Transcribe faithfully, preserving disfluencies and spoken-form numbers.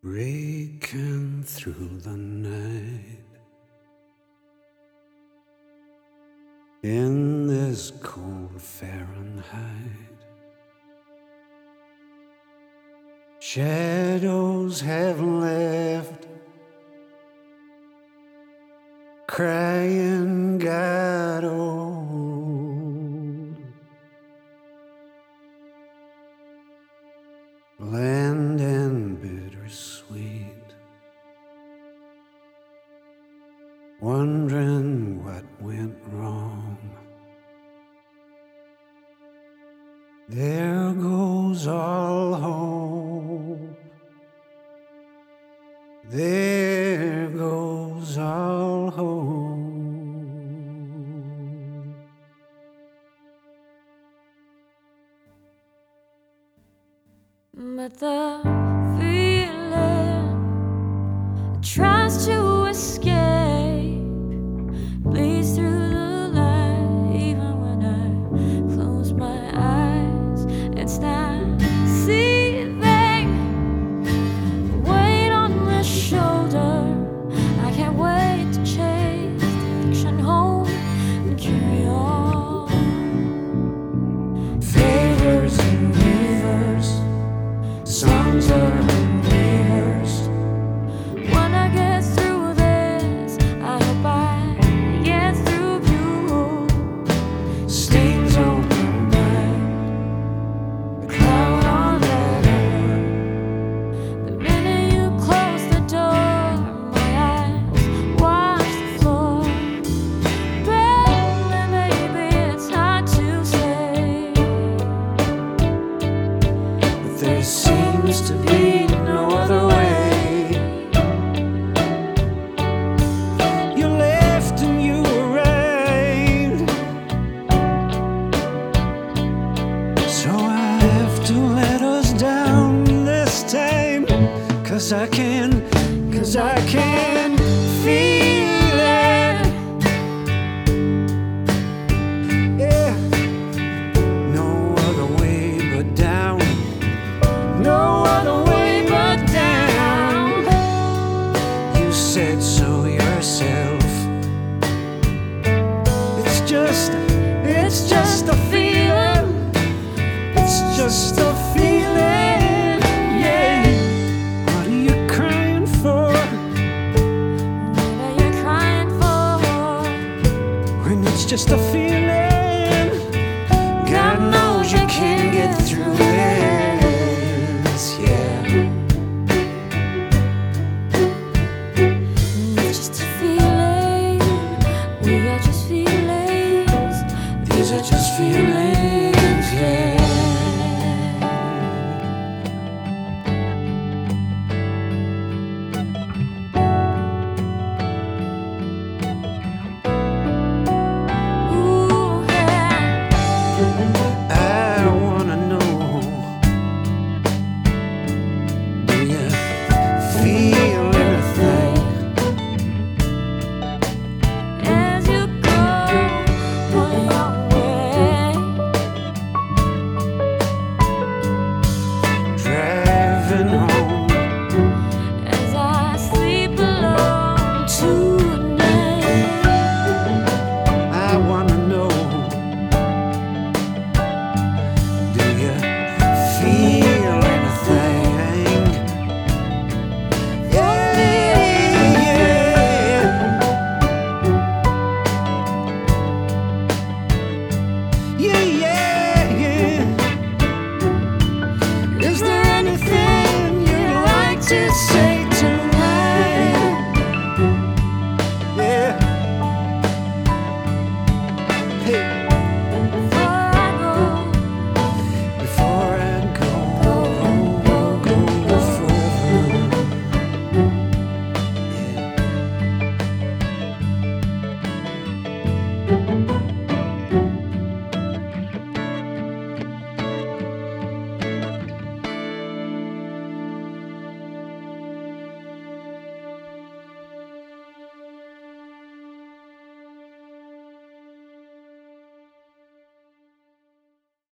Breaking through the night in this cold Fahrenheit. Shadows have left, crying got old. Bland and bittersweet, wondering what went wrong. There goes all hope, there goes all hope. But the feeling tries to escape, bleeds through the light. Even when I close my eyes, it's not seething, weight on my shoulder. I can't wait to chase the fiction home and carry on. Favors and rivers, songs are unrehearsed. When I get through this, I hope I get through you. Stains on my mind, the cloud on that arm. The minute you close the door, my eyes wash the floor. Baby, maybe it's hard to say, But there seems to be no other way. You left and you arrived, so I have to let us down this time. Cause I can, cause I can feel it. Yeah, no other way but down. No other way but down. You said so yourself. It's just, it's just a feeling. It's just a feeling. Yeah. What are you crying for what are you crying for? when it's just a feeling? God knows you can't get through this. Yeah. It's just a feeling, we are just feelings. These are just feelings, yeah. Ooh, yeah. I wanna know, do you feel anything? As you go, pull your way. Driving home, As I sleep alone tonight. I wanna know, do you feel anything? Yeah, yeah, yeah, yeah. Is there anything you'd like to say?